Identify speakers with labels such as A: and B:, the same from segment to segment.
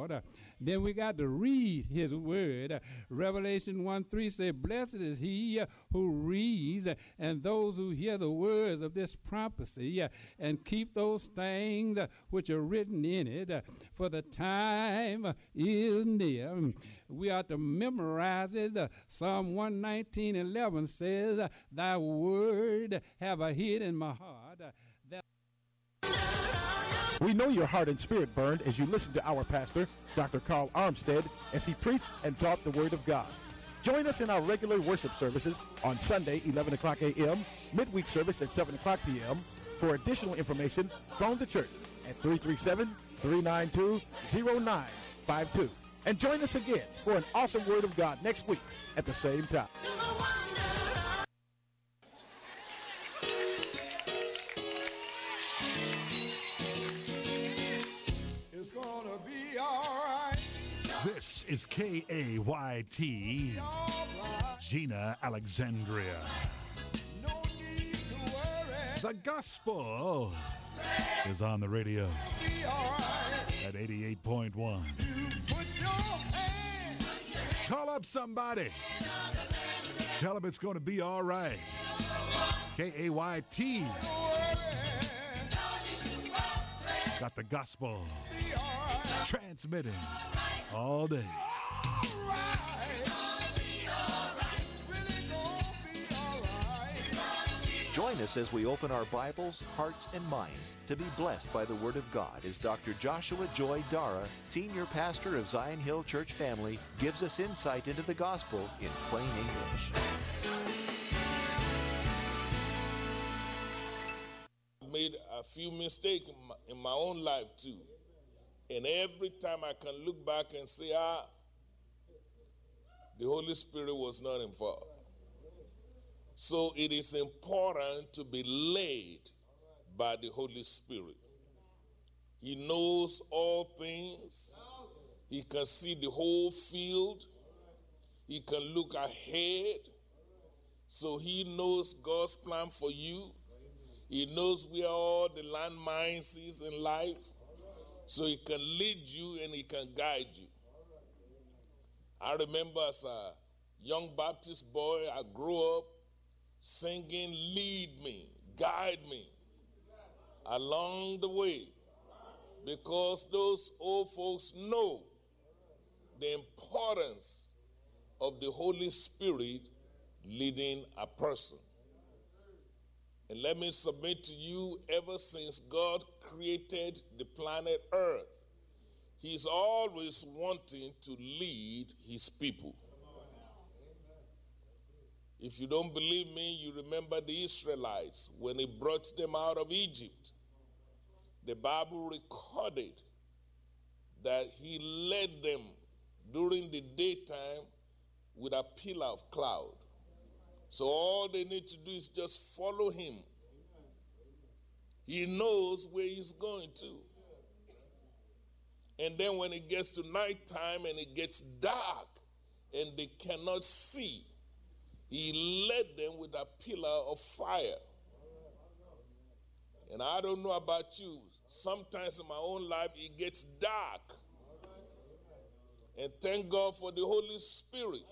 A: taught. Then we got to read his word. Revelation 1:3 says, blessed is he who reads and those who hear the words of this prophecy and keep those things which are written in it, for the time is near. We are to memorize it. Psalm 119:11 says, thy word have I hid in my heart.
B: We know your heart and spirit burned as you listened to our pastor, Dr. Carl Armstead, as he preached and taught the Word of God. Join us in our regular worship services on Sunday, 11 o'clock a.m., midweek service at 7 o'clock p.m. For additional information, phone the church at 337-392-0952. And join us again for an awesome Word of God next week at the same time.
C: It's gonna be alright.
D: This is KAYT, Gina Alexandria.
C: No need to worry.
D: The gospel is on the radio
C: Be alright.
D: at 88.1.
C: You put your hand.
D: Call up somebody. Tell them it's going to be all right. KAYT
C: Don't worry.
D: got the gospel
C: Be alright.
D: transmitting all day.
E: Join us as we open our Bibles, hearts, and minds to be blessed by the Word of God as Dr. Joshua Joy Dara, Senior Pastor of Zion Hill Church Family, gives us insight into the gospel in plain English.
F: I made a few mistakes in my own life too. And every time I can look back and say, the Holy Spirit was not involved. So it is important to be led by the Holy Spirit. He knows all things. He can see the whole field. He can look ahead. So he knows God's plan for you. He knows where all the landmines is in life. So he can lead you and he can guide you. I remember as a young Baptist boy, I grew up singing, lead me, guide me along the way. Because those old folks know the importance of the Holy Spirit leading a person. And let me submit to you, ever since God created the planet Earth, He's always wanting to lead His people. If you don't believe me, you remember the Israelites when He brought them out of Egypt. The Bible recorded that He led them during the daytime with a pillar of cloud. So all they need to do is just follow Him. He knows where He's going to. And then when it gets to nighttime and it gets dark and they cannot see, He led them with a pillar of fire. And I don't know about you, sometimes in my own life it gets dark. And thank God for the Holy Spirit.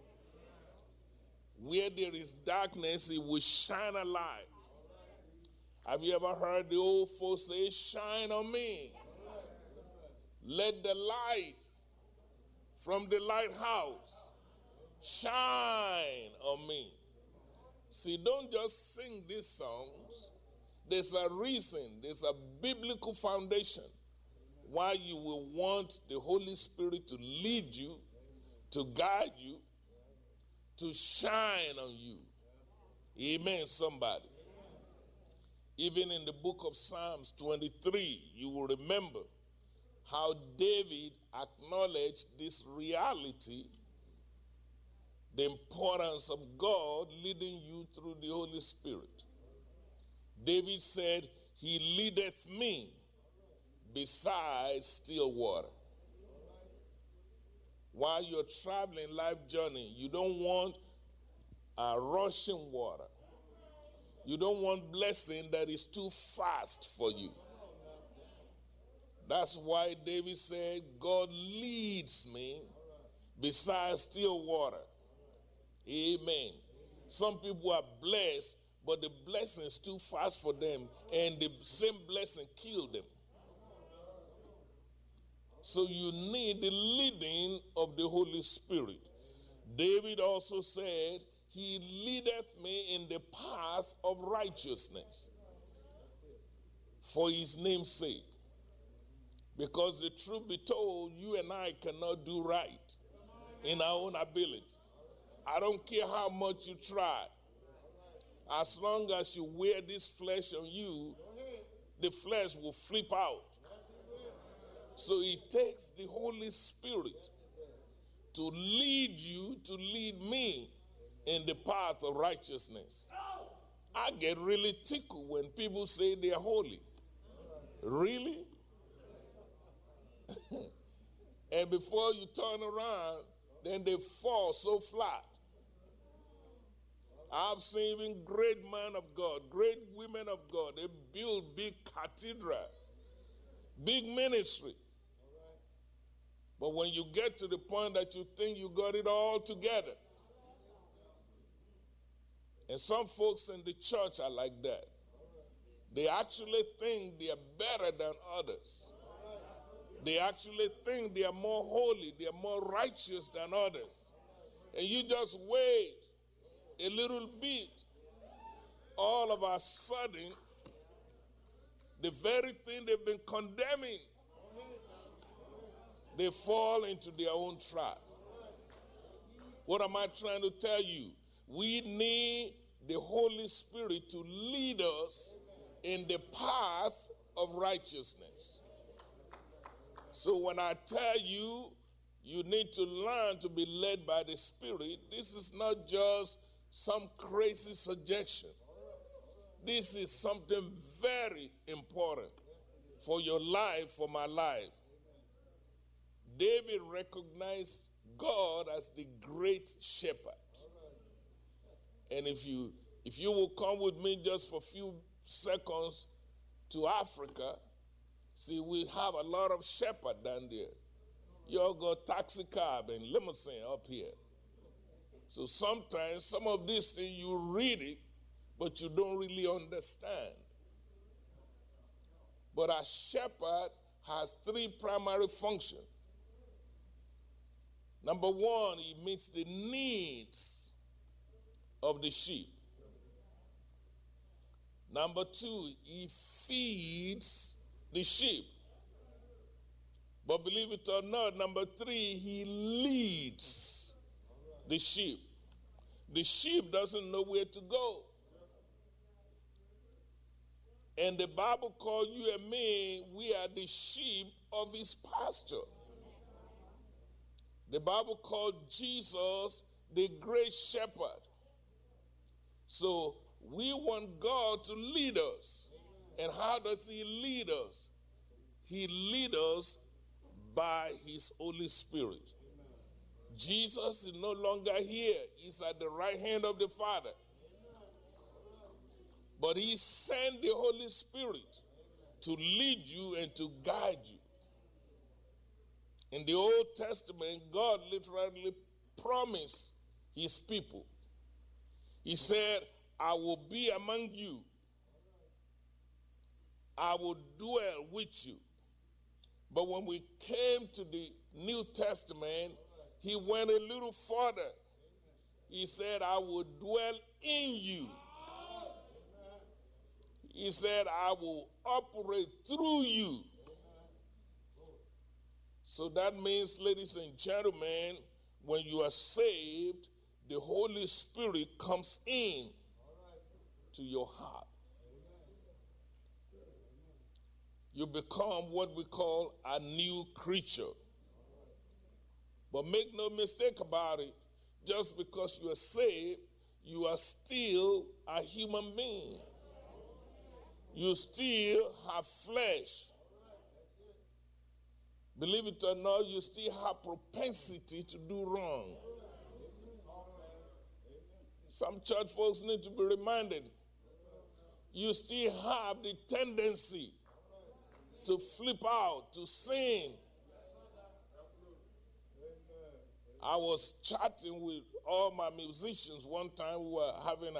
F: Where there is darkness, He will shine a light. Have you ever heard the old folks say, shine on me? Let the light from the lighthouse shine on me. See, don't just sing these songs. There's a reason, there's a biblical foundation why you will want the Holy Spirit to lead you, to guide you, to shine on you. Amen, somebody. Even in the book of Psalms 23, you will remember how David acknowledged this reality, the importance of God leading you through the Holy Spirit. David said, He leadeth me beside still water. While you're traveling life journey, you don't want a rushing water. You don't want blessing that is too fast for you. That's why David said, God leads me beside still water. Amen. Some people are blessed, but the blessing is too fast for them, and the same blessing killed them. So you need the leading of the Holy Spirit. David also said, He leadeth me in the path of righteousness for his name's sake. Because the truth be told, you and I cannot do right in our own ability. I don't care how much you try. As long as you wear this flesh on you, the flesh will flip out. So it takes the Holy Spirit to lead you, to lead me in the path of righteousness. I get really tickled when people say they are holy. Really? And before you turn around, then they fall so flat. I've seen even great men of God, great women of God, they build big cathedral, big ministry. But when you get to the point that you think you got it all together, and some folks in the church are like that. They actually think they are better than others. They actually think they are more holy, they are more righteous than others. And you just wait a little bit, all of a sudden, the very thing they've been condemning, they fall into their own trap. What am I trying to tell you? We need the Holy Spirit to lead us in the path of righteousness. So when I tell you, you need to learn to be led by the Spirit, this is not just some crazy suggestion. This is something very important for your life, for my life. David recognized God as the great shepherd. And if you will come with me just for a few seconds to Africa, see, we have a lot of shepherds down there. You all got taxi cab and limousine up here. So sometimes some of these things you read it, but you don't really understand. But a shepherd has three primary functions. Number one, he meets the needs of the sheep. Number two, he feeds the sheep. But believe it or not, number three, he leads the sheep. The sheep doesn't know where to go. And the Bible calls you and me, we are the sheep of his pasture. The Bible called Jesus the great shepherd. So we want God to lead us. And how does he lead us? He leads us by his Holy Spirit. Jesus is no longer here. He's at the right hand of the Father. But he sent the Holy Spirit to lead you and to guide you. In the Old Testament, God literally promised his people. He said, I will be among you. I will dwell with you. But when we came to the New Testament, he went a little further. He said, I will dwell in you. He said, I will operate through you. So that means, ladies and gentlemen, when you are saved, the Holy Spirit comes in to your heart. You become what we call a new creature. But make no mistake about it, just because you are saved, you are still a human being. You still have flesh. Believe it or not, you still have propensity to do wrong. Some church folks need to be reminded, you still have the tendency to flip out, to sin. I was chatting with all my musicians one time. We were having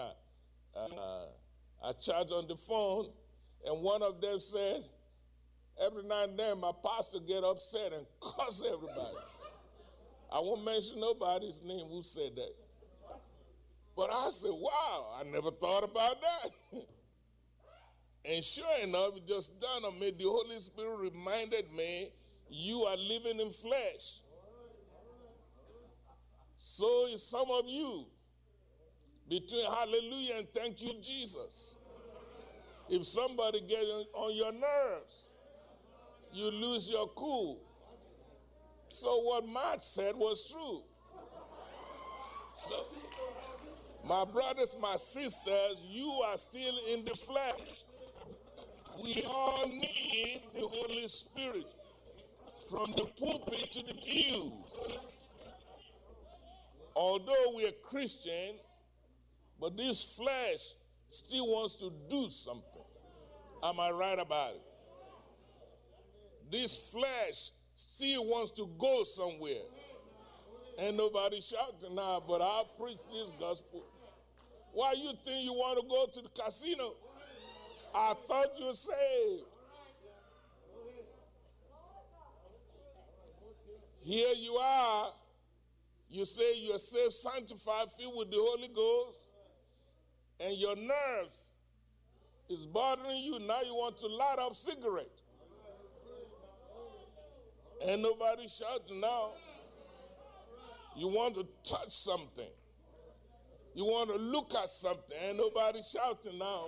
F: a chat on the phone, and one of them said, every now and then my pastor get upset and cuss everybody. I won't mention nobody's name who said that. But I said, wow, I never thought about that. And sure enough, it just dawned on me, the Holy Spirit reminded me, you are living in flesh. So is some of you. Between hallelujah and thank you, Jesus. If somebody gets on your nerves, you lose your cool. So what Mark said was true. So, my brothers, my sisters, you are still in the flesh. We all need the Holy Spirit from the pulpit to the pews. Although we are Christian, but this flesh still wants to do something. Am I right about it? This flesh still wants to go somewhere. Ain't nobody shouting now, but I'll preach this gospel. Why you think you want to go to the casino? I thought you were saved. Here you are. You say you're saved, sanctified, filled with the Holy Ghost, and your nerves is bothering you. Now you want to light up cigarette. Ain't nobody shouting now. You want to touch something. You want to look at something. Ain't nobody shouting now.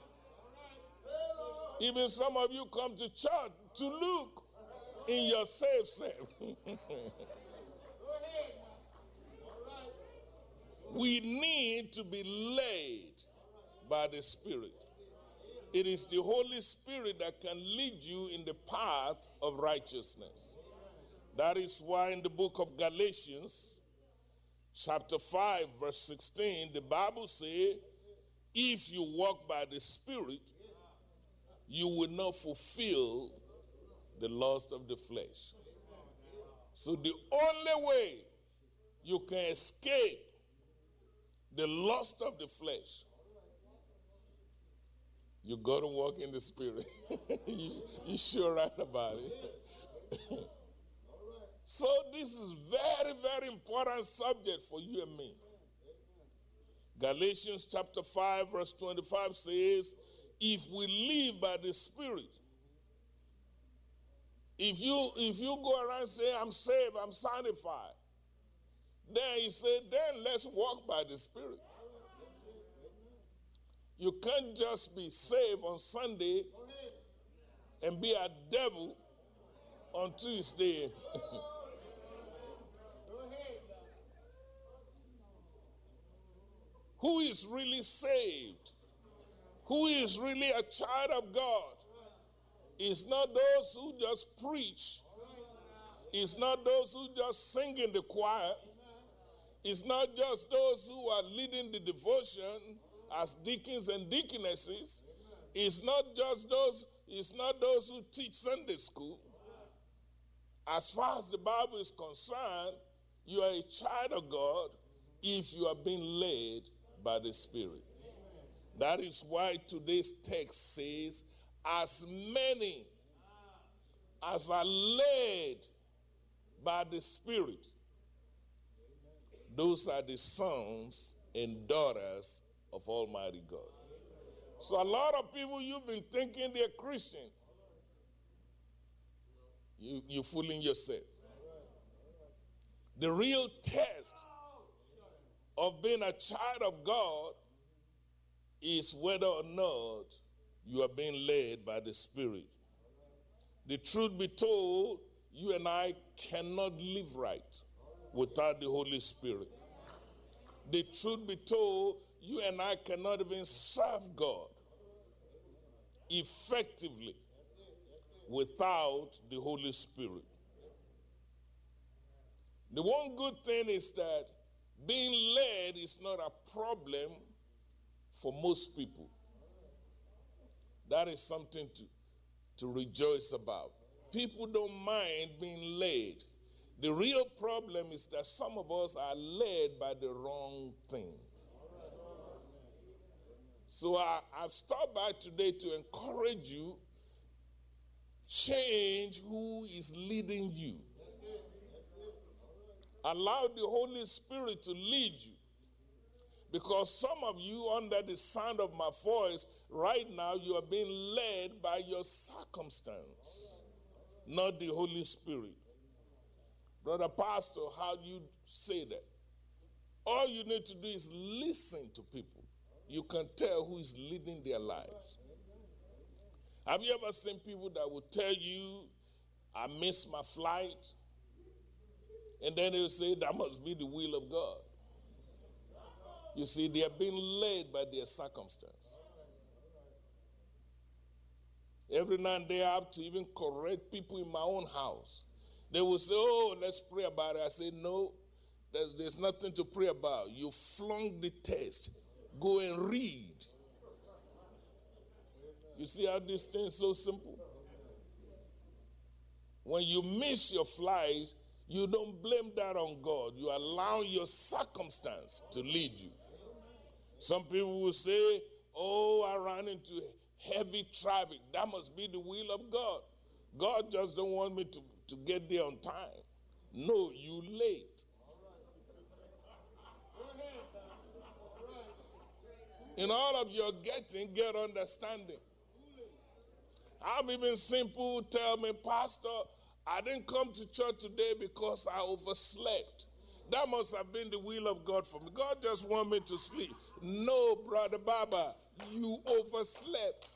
F: Even some of you come to church to look in your safe self. We need to be led by the Spirit. It is the Holy Spirit that can lead you in the path of righteousness. That is why in the book of Galatians, chapter 5, verse 16, the Bible says, if you walk by the Spirit, you will not fulfill the lust of the flesh. So the only way you can escape the lust of the flesh, you got to walk in the Spirit. You sure right about it. So this is very, very important subject for you and me. Galatians chapter 5, verse 25 says, if we live by the Spirit, if you go around and say, I'm saved, I'm sanctified, then he said, then let's walk by the Spirit. You can't just be saved on Sunday and be a devil on Tuesday. Who is really saved? Who is really a child of God? It's not those who just preach. It's not those who just sing in the choir. It's not just those who are leading the devotion as deacons and deaconesses. It's not those who teach Sunday school. As far as the Bible is concerned, you are a child of God if you are being led by the Spirit. That is why today's text says, as many as are led by the Spirit, those are the sons and daughters of Almighty God. So a lot of people, you've been thinking they're Christian. You're fooling yourself. The real test of being a child of God is whether or not you are being led by the Spirit. The truth be told, you and I cannot live right without the Holy Spirit. The truth be told, you and I cannot even serve God effectively without the Holy Spirit. The one good thing is that being led is not a problem for most people. That is something to rejoice about. People don't mind being led. The real problem is that some of us are led by the wrong thing. So I've stopped by today to encourage you, change who is leading you. Allow the Holy Spirit to lead you. Because some of you, under the sound of my voice, right now, you are being led by your circumstance, not the Holy Spirit. Brother Pastor, how do you say that? All you need to do is listen to people. You can tell who is leading their lives. Have you ever seen people that will tell you, I missed my flight? And then they'll say, that must be the will of God. You see, they are being led by their circumstance. Every now and then I have to even correct people in my own house. They will say, oh, let's pray about it. I say, no, there's nothing to pray about. You flunked the test. Go and read. You see how this thing is so simple? When you miss your flight, you don't blame that on God. You allow your circumstance to lead you. Some people will say, oh, I ran into heavy traffic. That must be the will of God. God just don't want me to get there on time. No, you late. In all of your getting, get understanding. I've even seen people tell me, Pastor, I didn't come to church today because I overslept. That must have been the will of God for me. God just want me to sleep. No, Brother Baba, you overslept.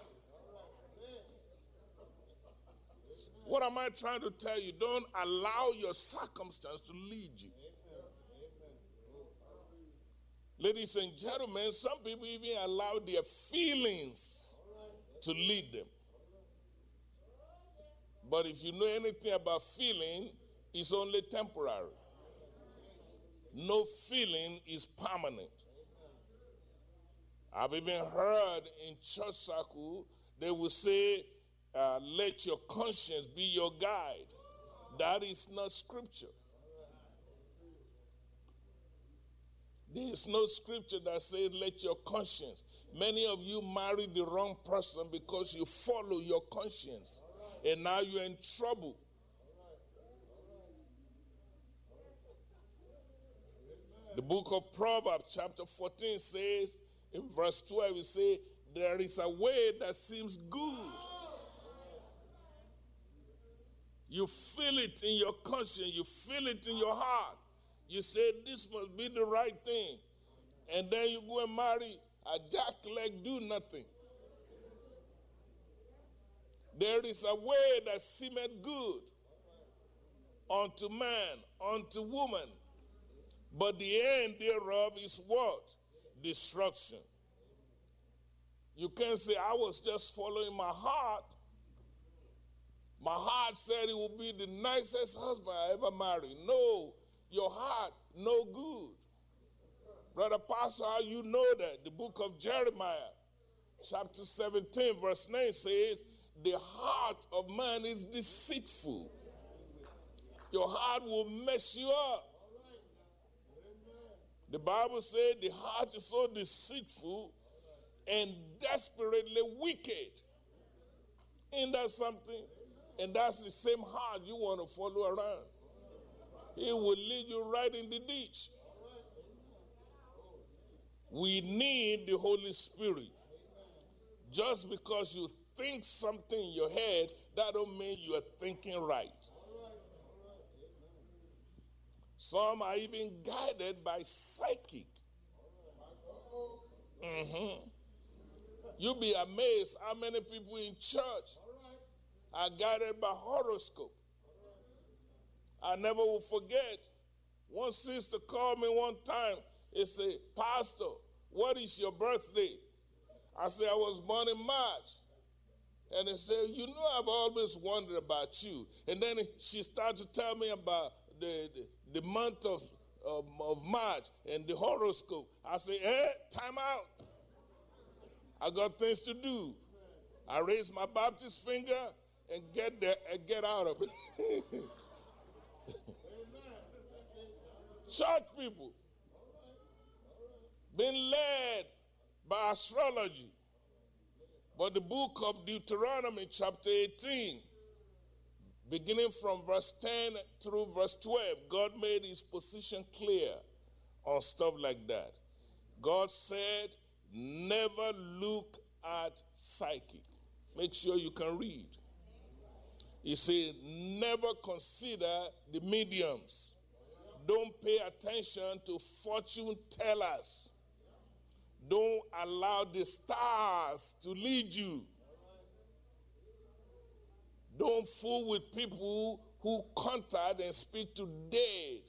F: What am I trying to tell you? Don't allow your circumstance to lead you. Ladies and gentlemen, some people even allow their feelings to lead them. But if you know anything about feeling, it's only temporary. No feeling is permanent. I've even heard in church circle, they will say, let your conscience be your guide. That is not scripture. There is no scripture that says, let your conscience. Many of you married the wrong person because you follow your conscience. And now you're in trouble. The book of Proverbs, chapter 14 says, in verse 12, it says, there is a way that seems good. You feel it in your conscience. You feel it in your heart. You say, this must be the right thing. And then you go and marry a jackleg, do nothing. There is a way that seemeth good unto man, unto woman. But the end thereof is what? Destruction. You can't say, I was just following my heart. My heart said it would be the nicest husband I ever married. No, your heart, no good. Brother Pastor, how you know that? The book of Jeremiah, chapter 17, verse 9 says, the heart of man is deceitful. Your heart will mess you up. The Bible said the heart is so deceitful and desperately wicked. Isn't that something? And that's the same heart you want to follow around. It will lead you right in the ditch. We need the Holy Spirit. Just because you think something in your head, that don't mean you are thinking right. Some are even guided by psychic. You'll be amazed how many people in church are guided by horoscope. I never will forget, one sister called me one time and said, Pastor, what is your birthday? I said, I was born in March. And they said, you know, I've always wondered about you. And then she started to tell me about the month of March and the horoscope. I said, time out. I got things to do. I raise my Baptist finger and get there and get out of it. Church people being led by astrology. But the book of Deuteronomy, chapter 18, beginning from verse 10 through verse 12, God made his position clear on stuff like that. God said, never look at psychic. Make sure you can read. He said, never consider the mediums. Don't pay attention to fortune tellers. Don't allow the stars to lead you. Don't fool with people who contact and speak to dead.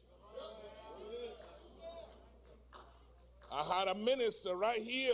F: I had a minister right here.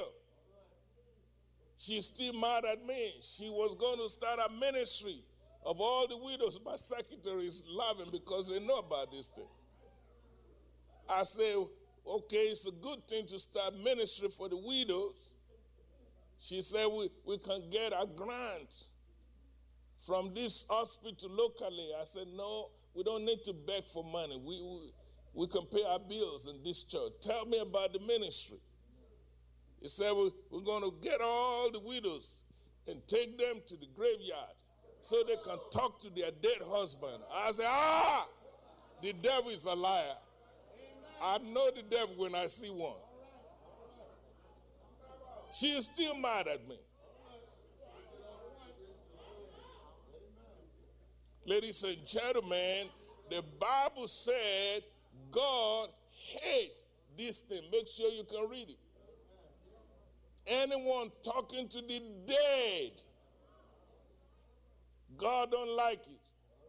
F: She's still mad at me. She was going to start a ministry of all the widows. My secretary is laughing because they know about this thing. I say, okay, it's a good thing to start ministry for the widows. She said, we can get a grant from this hospital locally. I said, no, we don't need to beg for money. We can pay our bills in this church. Tell me about the ministry. He said, we're going to get all the widows and take them to the graveyard so they can talk to their dead husband. I said, the devil is a liar. I know the devil when I see one. She is still mad at me. Ladies and gentlemen, the Bible said God hates this thing. Make sure you can read it. Anyone talking to the dead, God don't like it.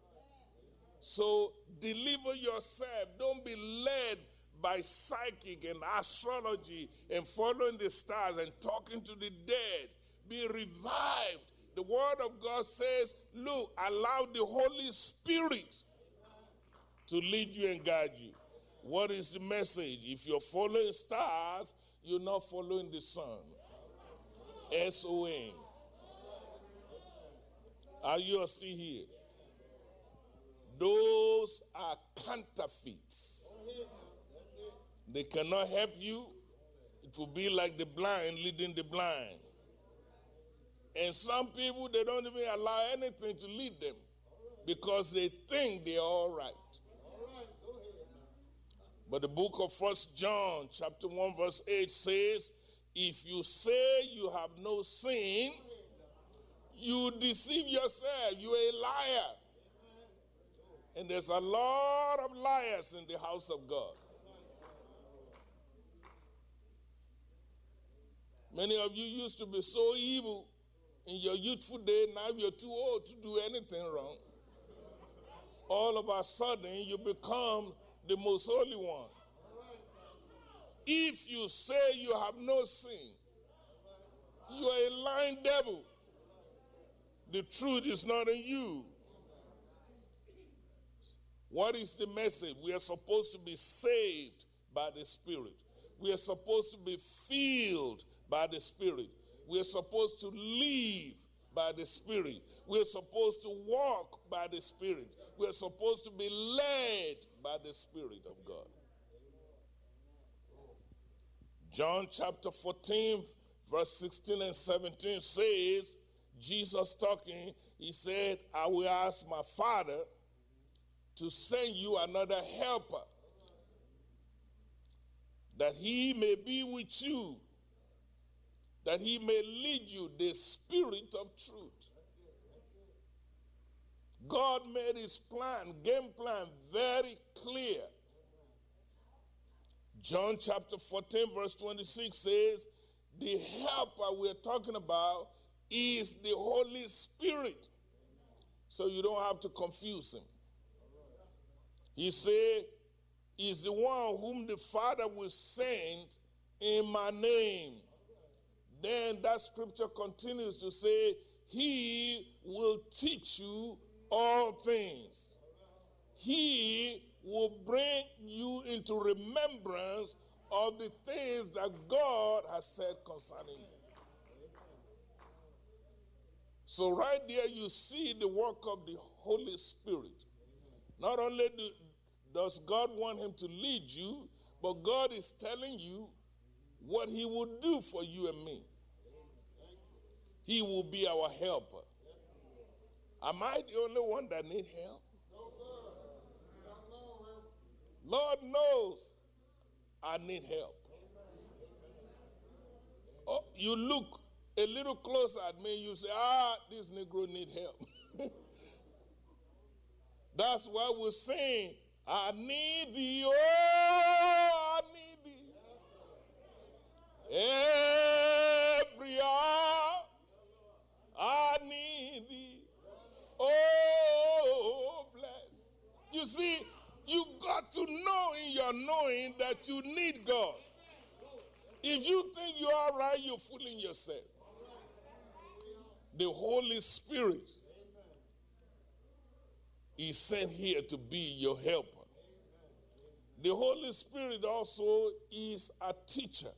F: So deliver yourself. Don't be led by psychic and astrology and following the stars and talking to the dead. Be revived. The word of God says, look, allow the Holy Spirit to lead you and guide you. What is the message? If you're following stars, you're not following the sun. S-O-N. Are you still here? Those are counterfeits. They cannot help you. It will be like the blind leading the blind. And some people, they don't even allow anything to lead them because they think they're all right. But the book of 1 John chapter 1 verse 8 says, if you say you have no sin, you deceive yourself. You're a liar. And there's a lot of liars in the house of God. Many of you used to be so evil in your youthful day. Now you're too old to do anything wrong. All of a sudden, you become the most holy one. If you say you have no sin, you are a lying devil. The truth is not in you. What is the message? We are supposed to be saved by the Spirit. We are supposed to be filled by the Spirit. We are supposed to live by the Spirit. We are supposed to walk by the Spirit. We are supposed to be led by the Spirit of God. John chapter 14, verse 16 and 17 says, Jesus talking, he said, I will ask my Father to send you another helper, that he may be with you, that he may lead you, the Spirit of truth. God made his plan, game plan, very clear. John chapter 14, verse 26 says, the helper we're talking about is the Holy Spirit. So you don't have to confuse him. He said, is the one whom the Father will send in my name. Then that scripture continues to say, he will teach you all things. He will bring you into remembrance of the things that God has said concerning you. So right there you see the work of the Holy Spirit. Not only does God want him to lead you, but God is telling you what he will do for you and me. He will be our helper. Am I the only one that need help? Lord knows I need help. Oh, you look a little closer at me, you say, this Negro need help. That's why we're saying, I need thee, oh, I need thee. Every hour, I need thee. Oh, bless. You see, you got to know in your knowing that you need God. If you think you're all right, you're fooling yourself. The Holy Spirit is sent here to be your helper. The Holy Spirit also is a teacher.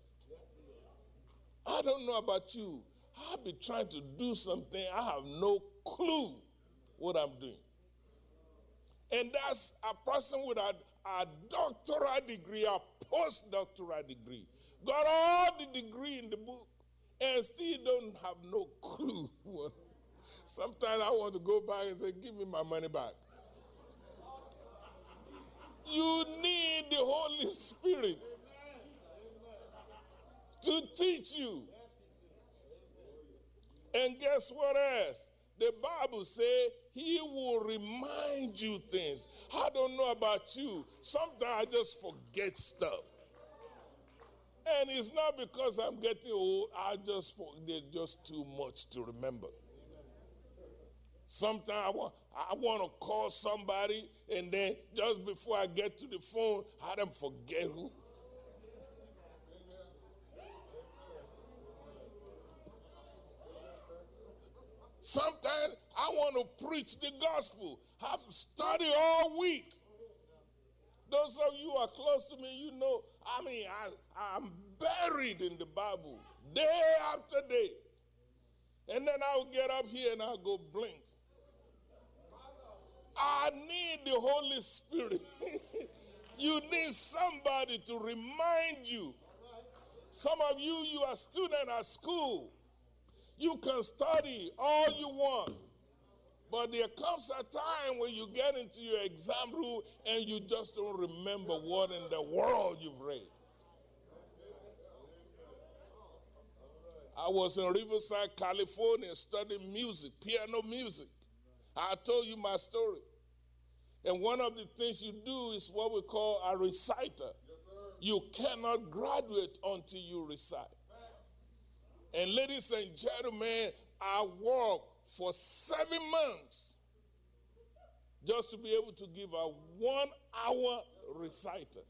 F: I don't know about you. I've been trying to do something. I have no clue what I'm doing. And that's a person with a doctoral degree, a postdoctoral degree. Got all the degree in the book and still don't have no clue. Sometimes I want to go back and say, give me my money back. You need the Holy Spirit to teach you. And guess what else? The Bible says he will remind you things. I don't know about you. Sometimes I just forget stuff. And it's not because I'm getting old. I just forget just too much to remember. Sometimes I want to call somebody, and then just before I get to the phone, I don't forget who. Sometimes I want to preach the gospel. I have to study all week. Those of you who are close to me, you know, I'm buried in the Bible day after day. And then I'll get up here and I'll go blink. I need the Holy Spirit. You need somebody to remind you. Some of you are students at school. You can study all you want. But there comes a time when you get into your exam room and you just don't remember what in the world you've read. I was in Riverside, California, studying music, piano music. I told you my story. And one of the things you do is what we call a reciter. You cannot graduate until you recite. And ladies and gentlemen, I worked for 7 months just to be able to give a 1-hour reciter.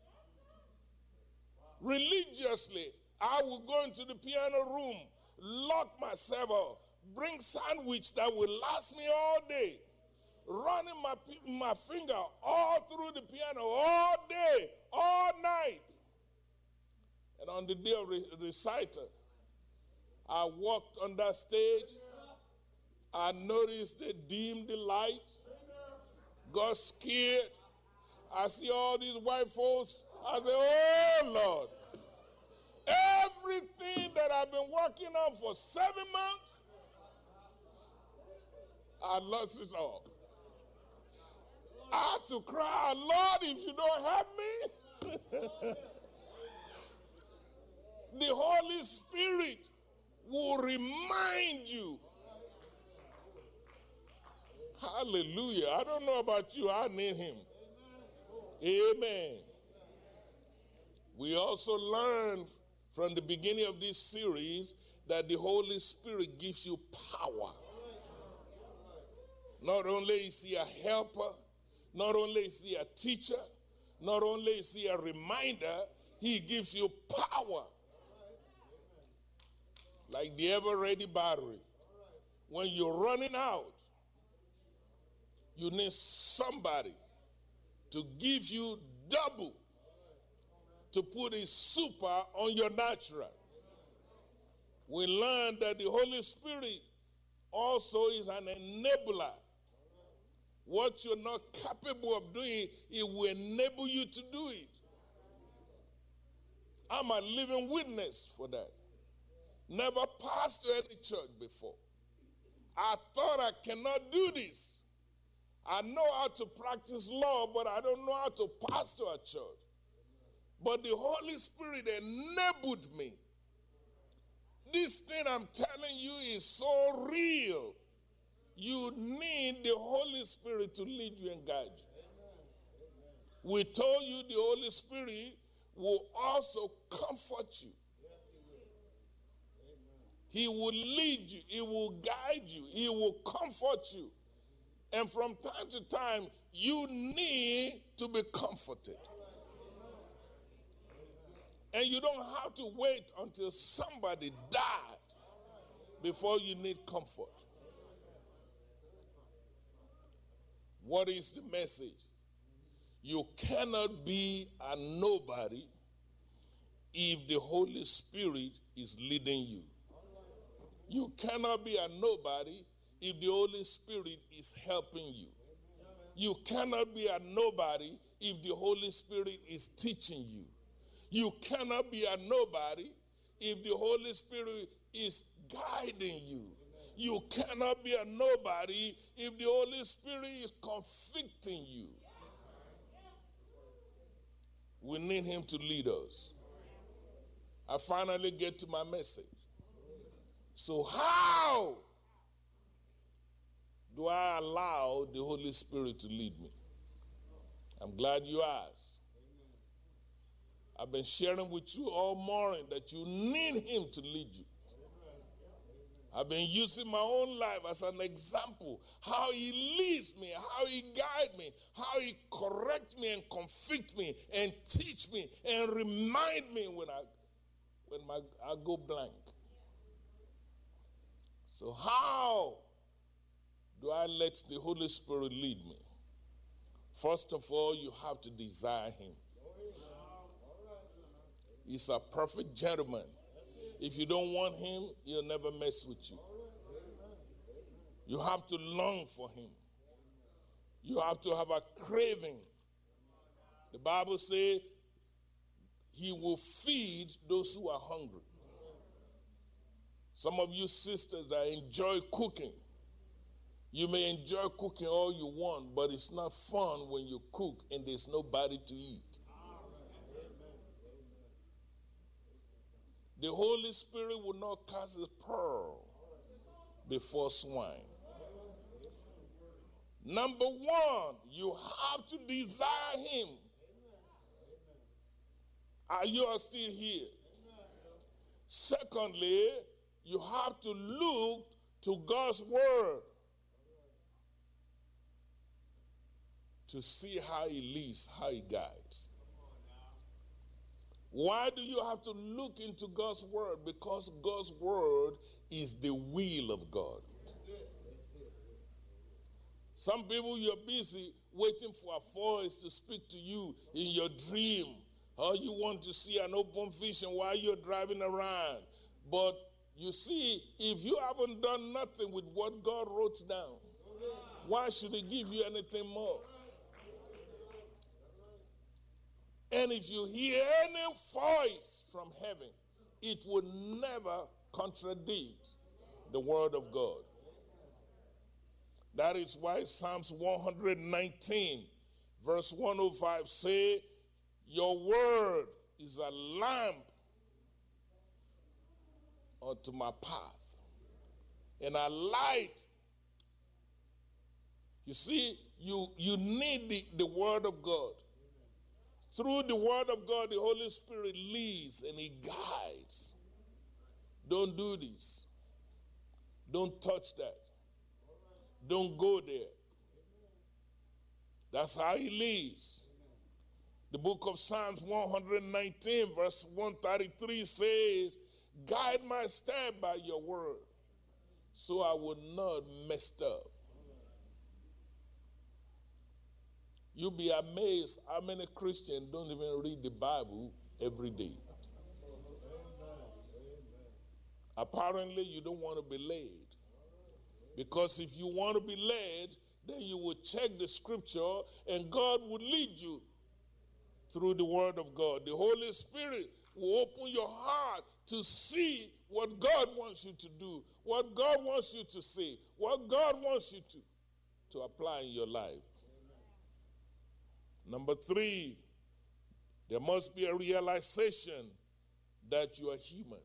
F: Religiously, I would go into the piano room, lock myself out, bring sandwich that will last me all day, running my finger all through the piano all day, all night. And on the day of reciter, I walked on that stage. I noticed they dimmed the light. Got scared. I see all these white folks. I say, oh, Lord. Everything that I've been working on for 7 months, I lost it all. I had to cry, Lord, if you don't help me. The Holy Spirit will remind you. Hallelujah. I don't know about you. I need him. Amen. We also learn from the beginning of this series that the Holy Spirit gives you power. Not only is he a helper, not only is he a teacher, not only is he a reminder, he gives you power. Like the ever-ready battery. When you're running out, you need somebody to give you double, to put a super on your natural. We learned that the Holy Spirit also is an enabler. What you're not capable of doing, it will enable you to do it. I'm a living witness for that. Never pastored any church before. I thought I cannot do this. I know how to practice law, but I don't know how to pastor a church. But the Holy Spirit enabled me. This thing I'm telling you is so real. You need the Holy Spirit to lead you and guide you. We told you the Holy Spirit will also comfort you. He will lead you. He will guide you. He will comfort you. And from time to time, you need to be comforted. And you don't have to wait until somebody died before you need comfort. What is the message? You cannot be a nobody if the Holy Spirit is leading you. You cannot be a nobody if the Holy Spirit is helping you. You cannot be a nobody if the Holy Spirit is teaching you. You cannot be a nobody if the Holy Spirit is guiding you. You cannot be a nobody if the Holy Spirit is convicting you. We need him to lead us. I finally get to my message. So how do I allow the Holy Spirit to lead me? I'm glad you asked. I've been sharing with you all morning that you need him to lead you. I've been using my own life as an example, how he leads me, how he guides me, how he corrects me and convicts me and teach me and remind me when I go blank. So how do I let the Holy Spirit lead me? First of all, you have to desire him. He's a perfect gentleman. If you don't want him, he'll never mess with you. You have to long for him. You have to have a craving. The Bible says he will feed those who are hungry. Some of you sisters that enjoy cooking, you may enjoy cooking all you want, but it's not fun when you cook and there's nobody to eat. The Holy Spirit will not cast a pearl before swine. Number one, you have to desire him. Are you still here? Secondly, you have to look to God's word to see how he leads, how he guides. Why do you have to look into God's word? Because God's word is the will of God. Some people, you're busy waiting for a voice to speak to you in your dream. Or you want to see an open vision while you're driving around. But you see, if you haven't done nothing with what God wrote down, why should he give you anything more? And if you hear any voice from heaven, it will never contradict the word of God. That is why Psalms 119, verse 105 say, your word is a lamp unto my path and a light. You see, you need the word of God. Through the word of God, the Holy Spirit leads and he guides. Don't do this. Don't touch that. Don't go there. That's how he leads. The book of Psalms 119, verse 133 says, guide my step by your word, so I will not mess up. You'll be amazed how many Christians don't even read the Bible every day. Apparently, you don't want to be led. Because if you want to be led, then you will check the scripture and God will lead you through the word of God. The Holy Spirit will open your heart to see what God wants you to do, what God wants you to say, what God wants you to apply in your life. Number 3, there must be a realization that you are human.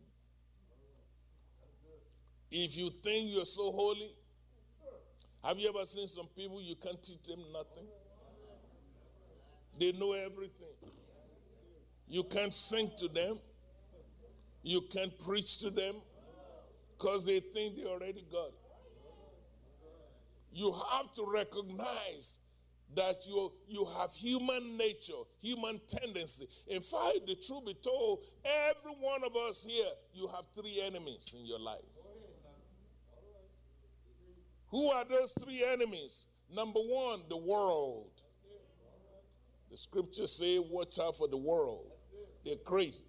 F: If you think you're so holy, have you ever seen some people you can't teach them nothing? They know everything. You can't sing to them. You can't preach to them because they think they already got it. You have to recognize that you have human nature, human tendency. In fact, the truth be told, every one of us here, you have 3 enemies in your life. Who are those 3 enemies? Number 1, the world. The scriptures say, watch out for the world. They're crazy.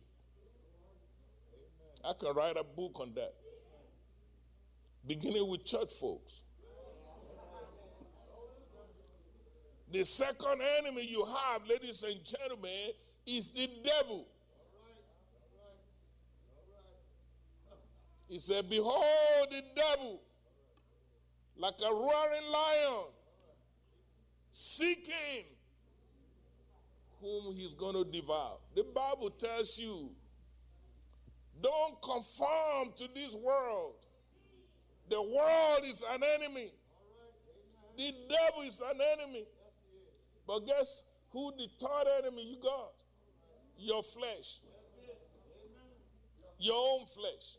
F: I can write a book on that. Beginning with church folks. The second enemy you have, ladies and gentlemen, is the devil. He said, behold the devil, like a roaring lion, seeking whom he's going to devour. The Bible tells you, don't conform to this world. The world is an enemy. The devil is an enemy. But guess who the third enemy you got? Your flesh. Your own flesh.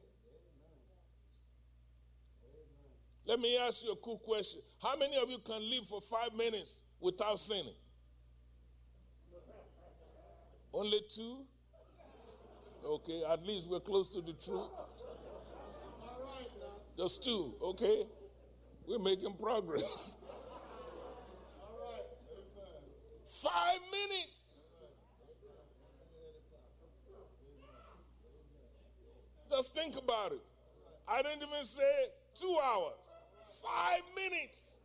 F: Let me ask you a cool question. How many of you can live for 5 minutes without sinning? Only 2? Okay, at least we're close to the truth. Just 2, okay? We're making progress. 5 minutes. Just think about it. I didn't even say 2 hours. 5 minutes.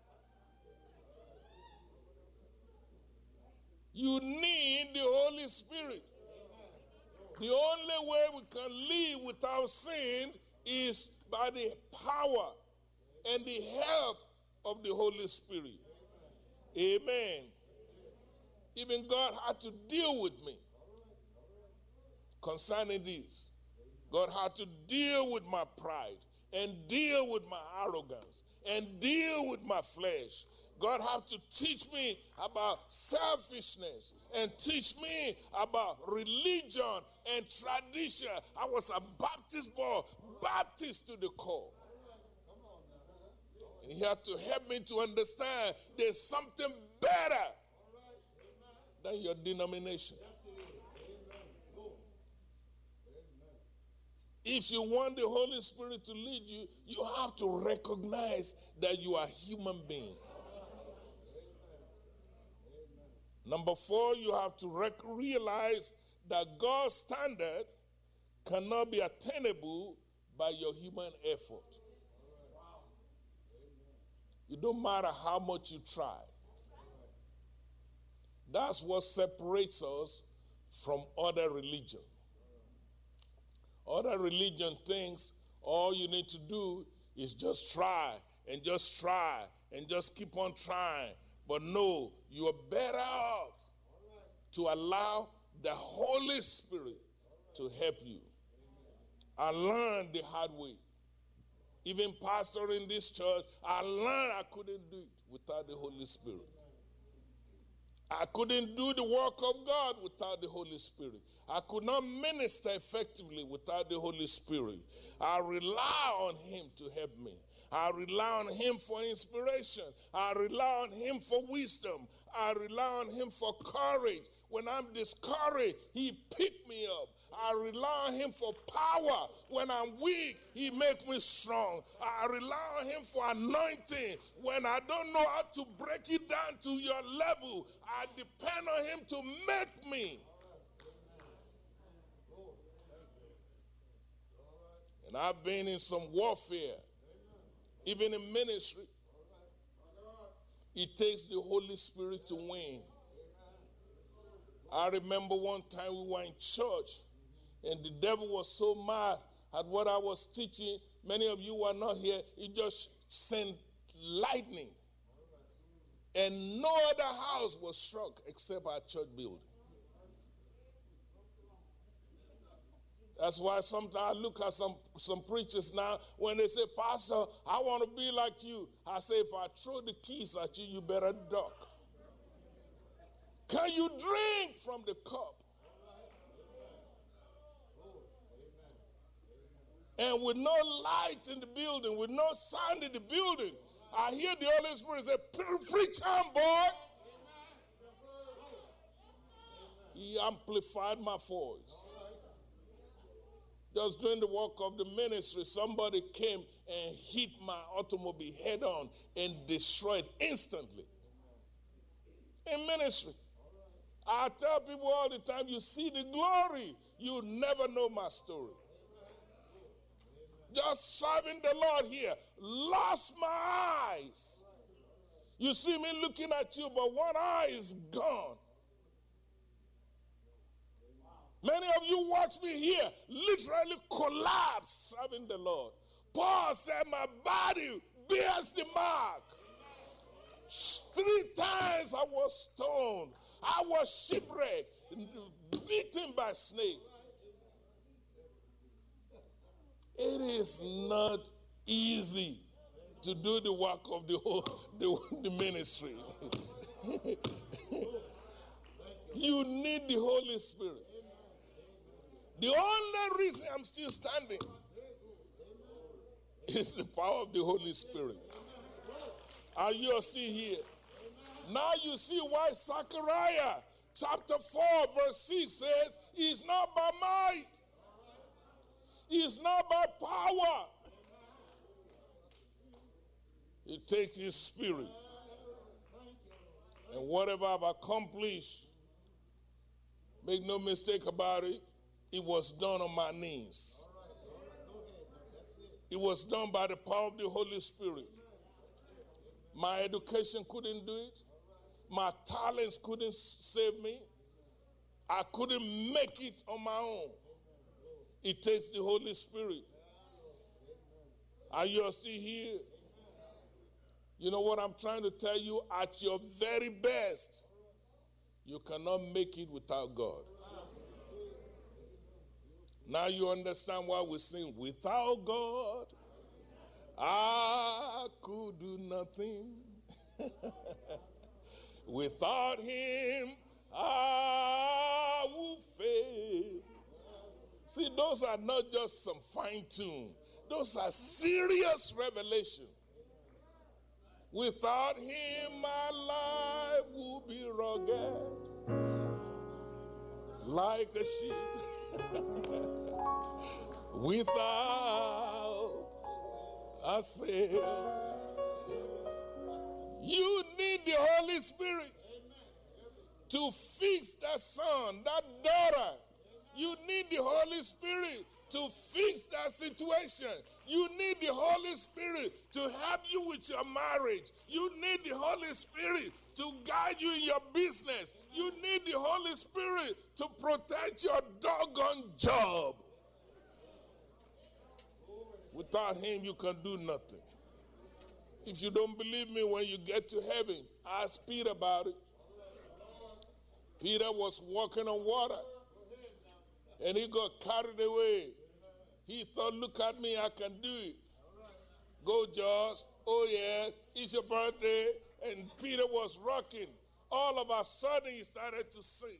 F: You need the Holy Spirit. The only way we can live without sin is by the power and the help of the Holy Spirit. Amen. Even God had to deal with me concerning this. God had to deal with my pride and deal with my arrogance and deal with my flesh. God had to teach me about selfishness and teach me about religion and tradition. I was a Baptist boy, Baptist to the core. And he had to help me to understand there's something better than your denomination. If you want the Holy Spirit to lead you, you have to recognize that you are a human being. Number 4, you have to realize that God's standard cannot be attainable by your human effort. It don't matter how much you try. That's what separates us from other religions. Other religion thinks all you need to do is just try and just try and just keep on trying. But no, you are better off to allow the Holy Spirit to help you. I learned the hard way. Even pastoring this church, I learned I couldn't do it without the Holy Spirit. I couldn't do the work of God without the Holy Spirit. I could not minister effectively without the Holy Spirit. I rely on Him to help me. I rely on Him for inspiration. I rely on Him for wisdom. I rely on Him for courage. When I'm discouraged, He picks me up. I rely on Him for power. When I'm weak, He makes me strong. I rely on Him for anointing. When I don't know how to break it down to your level, I depend on Him to make me. And I've been in some warfare Even in ministry, it takes the Holy Spirit to win. I remember one time we were in church, and the devil was so mad at what I was teaching. Many of you were not here. He just sent lightning. And no other house was struck except our church building. That's why sometimes I look at some preachers now, when they say, Pastor, I want to be like you. I say, if I throw the keys at you, you better duck. Can you drink from the cup? And with no light in the building, with no sound in the building, I hear the Holy Spirit say, preach on, boy. He amplified my voice. Just during the work of the ministry, somebody came and hit my automobile head on and destroyed instantly. In ministry. I tell people all the time, you see the glory, you never know my story. Just serving the Lord here, lost my eyes. You see me looking at you, but one eye is gone. Many of you watch me here, literally collapse serving the Lord. Paul said, my body bears the mark. 3 times I was stoned. I was shipwrecked, beaten by snake. It is not easy to do the work of the ministry. You need the Holy Spirit. The only reason I'm still standing is the power of the Holy Spirit. And you are still here. Now you see why Zechariah chapter 4 verse 6 says, it's not by might. It's not by power. It takes His Spirit. And whatever I've accomplished, make no mistake about it, it was done on my knees. It was done by the power of the Holy Spirit. My education couldn't do it. My talents couldn't save me. I couldn't make it on my own. It takes the Holy Spirit. And you are still here. You know what I'm trying to tell you? At your very best, you cannot make it without God. Now you understand why we sing, without God, I could do nothing. Without Him, I will fail. See, those are not just some fine tune. Those are serious revelation. Without Him, my life will be rugged, like a sheep. Without a sail. You need the Holy Spirit to fix that son, that daughter. You need the Holy Spirit to fix that situation. You need the Holy Spirit to help you with your marriage. You need the Holy Spirit to guide you in your business. You need the Holy Spirit to protect your doggone job. Without Him, you can do nothing. If you don't believe me, when you get to heaven, ask Peter about it. Peter was walking on water, and he got carried away. He thought, look at me, I can do it. Go, George. Oh, yes, it's your birthday. And Peter was rocking. All of a sudden, he started to sink.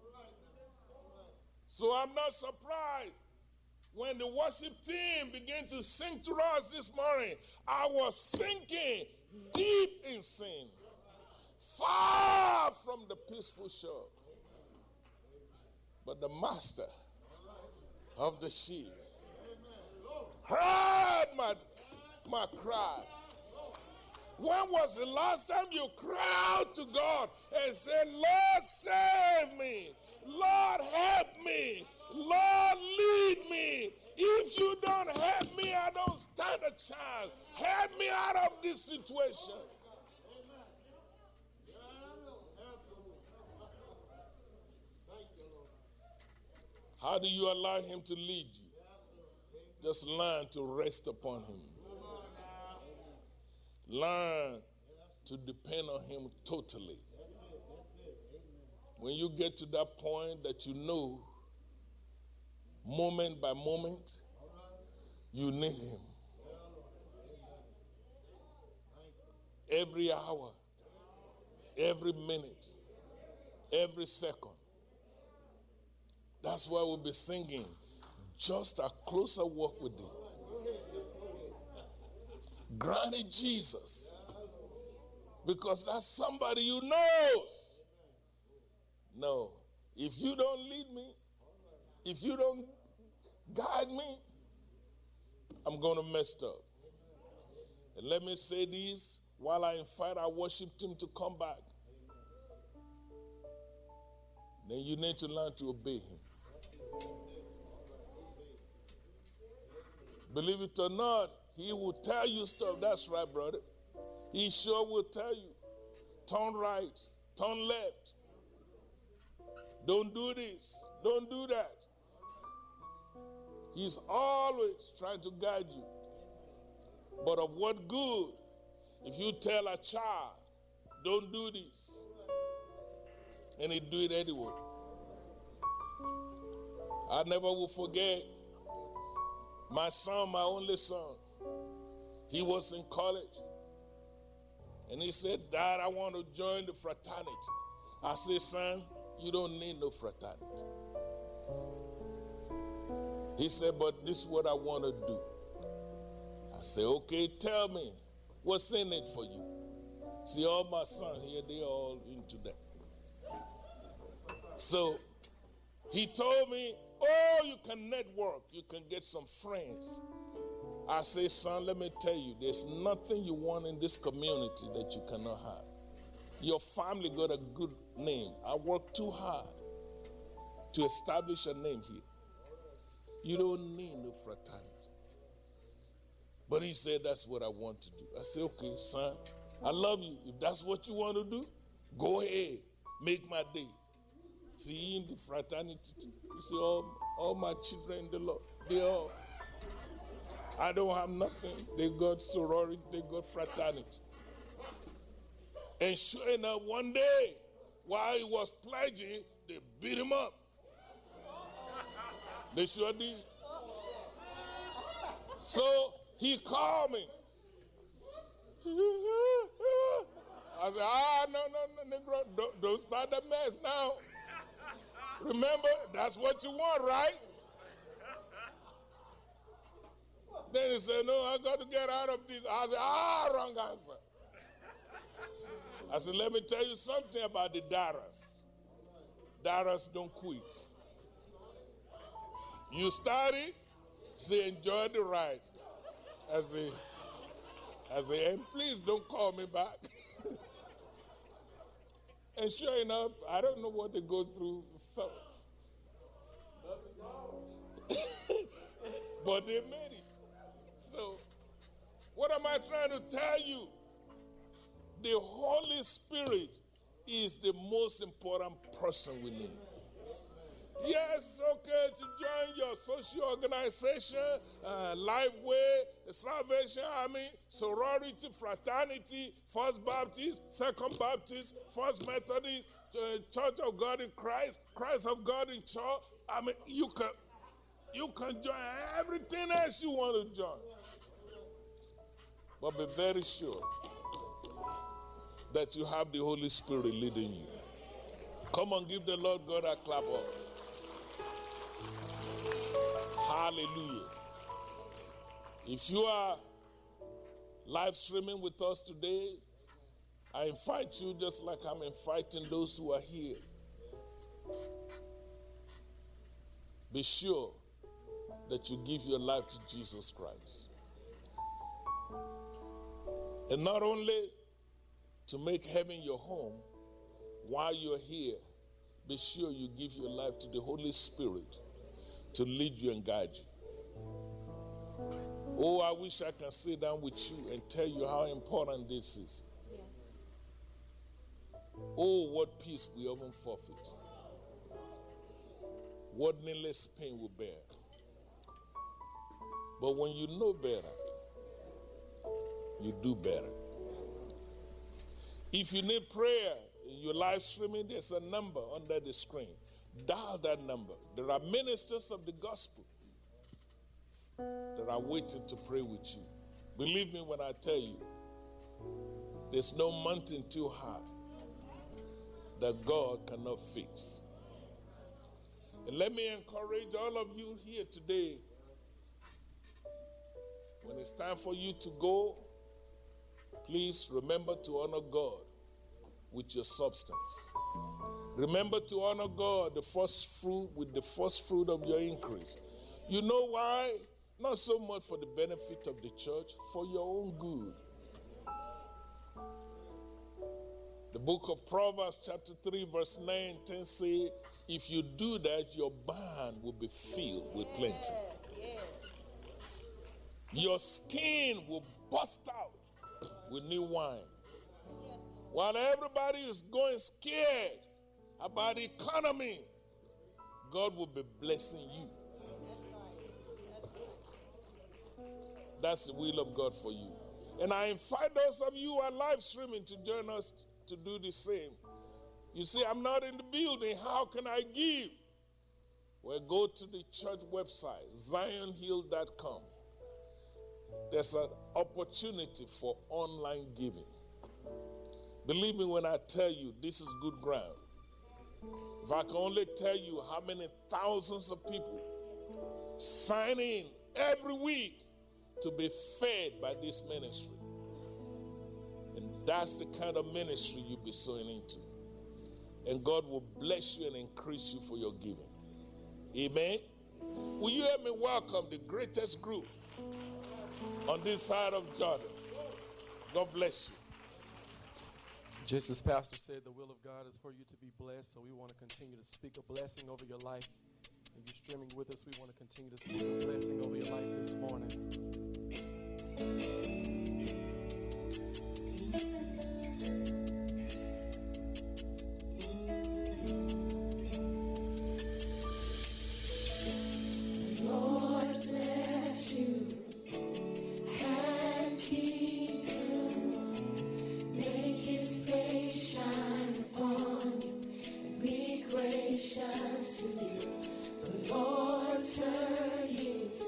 F: So I'm not surprised when the worship team began to sing to us this morning. I was sinking deep in sin, far from the peaceful shore. But the master of the ship heard my cry. When was the last time you cried to God and said, Lord, save me. Lord, help me. Lord, lead me. If you don't help me, I don't stand a chance. Jesus, help me out of this situation. How do you allow him to lead you? Just learn to rest upon him. Learn to depend on him totally. When you get to that point that you know, moment by moment, you need him. Every hour, every minute, every second. That's why we'll be singing just a closer walk with thee. Granted Jesus, because that's somebody you knows. No, if you don't lead me, if you don't guide me, I'm going to mess up. And let me say this while I invite our worship team to come back. Then you need to learn to obey him. Believe it or not, he will tell you stuff. That's right, brother. He sure will tell you. Turn right, turn left. Don't do this, don't do that. He's always trying to guide you. But of what good if you tell a child, don't do this, and he do it anyway? I never will forget my son, my only son. He was in college, and he said, Dad, I want to join the fraternity. I said, son, you don't need no fraternity. He said, but this is what I want to do. I said, okay, tell me, what's in it for you? See, all my sons here, they're all into that. So he told me, oh, you can network, you can get some friends. I say, son, let me tell you, there's nothing you want in this community that you cannot have. Your family got a good name. I worked too hard to establish a name here. You don't need no fraternity. But he said, that's what I want to do. I said, okay, son, I love you. If that's what you want to do, go ahead, make my day. See, in the fraternity too. You see, all my children in the Lord, they all, I don't have nothing. They got sorority, they got fraternity. And sure enough, one day, while he was pledging, they beat him up. They sure did. So he called me. I said, no, Negro, don't start the mess now. Remember, that's what you want, right? Then he said, no, I got to get out of this. I said, wrong answer. I said, let me tell you something about the Daras. Daras don't quit. You started, say, enjoy the ride. I say, and please don't call me back. And sure enough, I don't know what they go through. So, but they made it. So, what am I trying to tell you? The Holy Spirit is the most important person we need. Yes, okay, to join your social organization, Lifeway, Salvation Army, sorority, fraternity, First Baptist, Second Baptist, First Methodist, Church of God in Christ, Christ of God in Church. I mean, you can join everything else you want to join. But be very sure that you have the Holy Spirit leading you. Come on, give the Lord God a clap of. Hallelujah. If you are live streaming with us today, I invite you just like I'm inviting those who are here. Be sure that you give your life to Jesus Christ. And not only to make heaven your home, while you're here, be sure you give your life to the Holy Spirit to lead you and guide you. Oh, I wish I can sit down with you and tell you how important this is. Oh, what peace we often forfeit. What needless pain we bear. But when you know better, you do better. If you need prayer in your live streaming, there's a number under the screen. Dial that number. There are ministers of the gospel that are waiting to pray with you. Believe me when I tell you, there's no mountain too high that God cannot fix. And let me encourage all of you here today, when it's time for you to go, please remember to honor God with your substance. Remember to honor God the first fruit with the first fruit of your increase. You know why? Not so much for the benefit of the church, for your own good. The book of Proverbs chapter 3 verse 9 and 10 say, if you do that, your barn will be filled with plenty. Your skin will bust out with new wine. While everybody is going scared about the economy, God will be blessing you. That's the will of God for you. And I invite those of you who are live streaming to join us to do the same. You see, I'm not in the building. How can I give? Well, go to the church website, zionhill.com. There's an opportunity for online giving. Believe me when I tell you, this is good ground. If I can only tell you how many thousands of people sign in every week to be fed by this ministry. And that's the kind of ministry you'll be sowing into. And God will bless you and increase you for your giving. Amen? Will you help me welcome the greatest group on this side of Jordan? God bless you.
G: Just as Pastor said, the will of God is for you to be blessed, so we want to continue to speak a blessing over your life. If you're streaming with us, we want to continue to speak a blessing over your life this morning.
H: Lord bless you and keep you. Make his face shine upon you and be gracious to you. The Lord turn his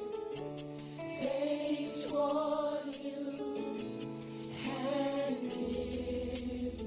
H: face toward you and give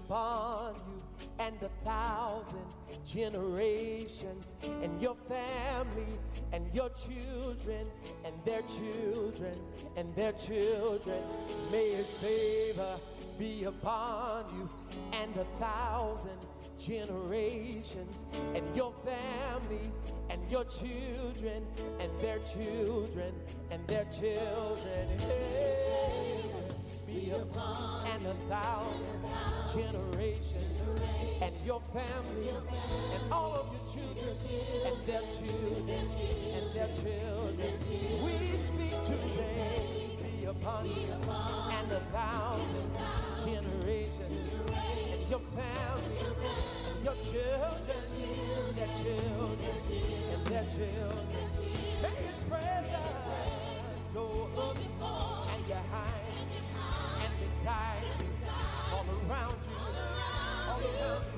G: upon you and 1,000 generations, and your family and your children and their children and their children. May his favor be upon you and 1,000 generations, and your family and your children and their children and their children. Hey, be upon and 1,000 generations, and your family and all of your children and their children and their children. We speak today, be upon you and 1,000 generations, and your family and your children, their children and their children. May his presence go up and behind and beside you, all around you, all around you.